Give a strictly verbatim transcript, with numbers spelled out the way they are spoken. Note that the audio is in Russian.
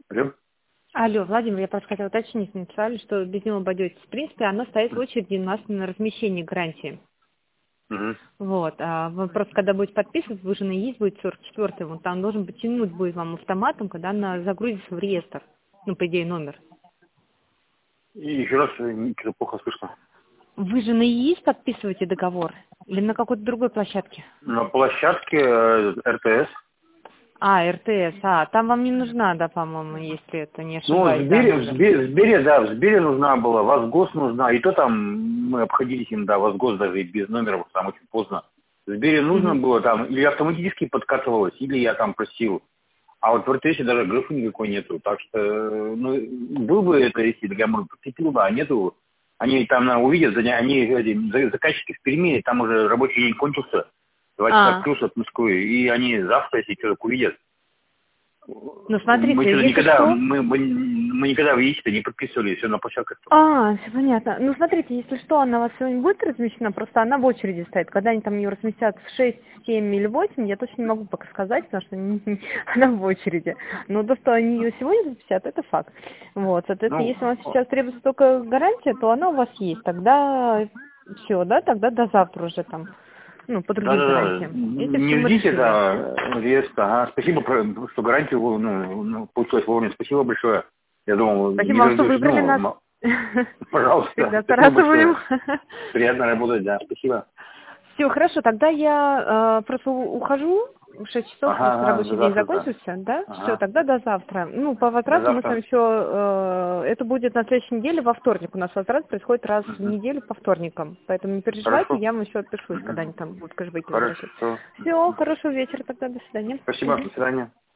Алло? Алло, Владимир, я просто хотела уточнить, написали, что без него обойдетесь. В принципе, оно стоит в очереди у нас на размещение гарантии. Угу. Вот, а вы просто когда будете подписывать, вы же на ЕИС будет сорок четвёртый, вот там должен потянуть будет вам автоматом, когда она загрузится в реестр. Ну, по идее, номер. И еще раз, э, что-то плохо слышно. Вы же на ЕИС подписываете договор? Или на какой-то другой площадке? На площадке э, РТС. А, РТС, а, там вам не нужна, да, по-моему, если это не Ну, в ошибаюсь, да, Сбере, в номер. Сбере, в Сбере, да, в Сбере нужна была, Восгос нужна, и то там мы обходились им, да, Восгос даже и без номера, там очень поздно. В Сбере нужно Мгм. было там, или автоматически подкатывалось, или я там просил. А вот в РТСе даже графы никакой нету, так что, э, ну, был бы это, если я, может, подкрепил бы, а нету. Они там на, увидят, они, они эти, за- заказчики в Перми, там уже рабочий день кончился, два часа А, плюс от Москвы, и они завтра, если что-то увидят. ну Мы смотрите, что-то если никогда, что, мы, мы, мы никогда в яичко не подписывали, все на площадках только. А, все понятно. Ну, смотрите, если что, она у вас сегодня будет размещена, просто она в очереди стоит. Когда они там ее разместят в шесть, семь или восемь, я точно не могу пока сказать, потому что не- она в очереди. Но то, что они ее сегодня разместят, это факт. Вот, соответственно, Ну, если у вас сейчас требуется только гарантия, то она у вас есть. Тогда все, да, тогда до завтра уже там, ну, по другим да-да-да, гарантиям. Эти все не мы ждите, решили. да, резко. Ага, спасибо, про- что гарантию вы, ну, ну, получилось вовремя. Спасибо большое. Я думал, Спасибо не вам, что дождусь. выбрали Ну, нас. м- пожалуйста, Всегда спасибо стараться будем. большое. Приятно работать, да, спасибо. Все, хорошо, тогда я э, просто у- ухожу, в шесть часов Ага, просто ага, до рабочий день завтра, да. закончился, да? Все, Ага, тогда до завтра. Ну, по до возврату мы с вами завтра. еще, это будет на следующей неделе во вторник. У нас возврат происходит раз в Мгм. неделю по вторникам. Поэтому не переживайте, Хорошо. я вам еще отпишусь, когда Мгм. они там будут кэшбэки возвращать. Хорошо. Все, хорошего вечера тогда, до свидания. Спасибо, Мгм. до свидания.